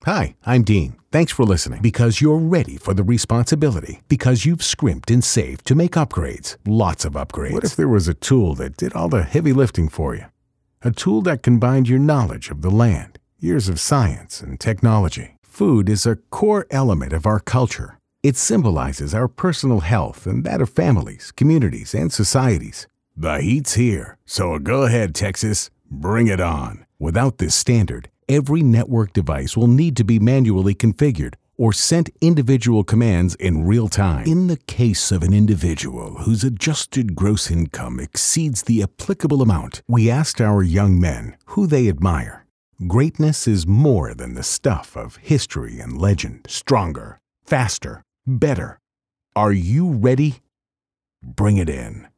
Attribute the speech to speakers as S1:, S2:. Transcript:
S1: Hi, I'm Dean. Thanks for listening. Because you're ready for the responsibility. Because you've scrimped and saved to make upgrades. Lots of upgrades. What if there was a tool that did all the heavy lifting for you? A tool that combined your knowledge of the land, years of science and technology. Food is a core element of our culture. It symbolizes our personal health and that of families, communities, and societies. The heat's here, so go ahead, Texas. Bring it on. Without this standard, every network device will need to be manually configured or sent individual commands in real time. In the case of an individual whose adjusted gross income exceeds the applicable amount, we asked our young men who they admire. Greatness is more than the stuff of history and legend. Stronger, faster, better. Are you ready? Bring it in.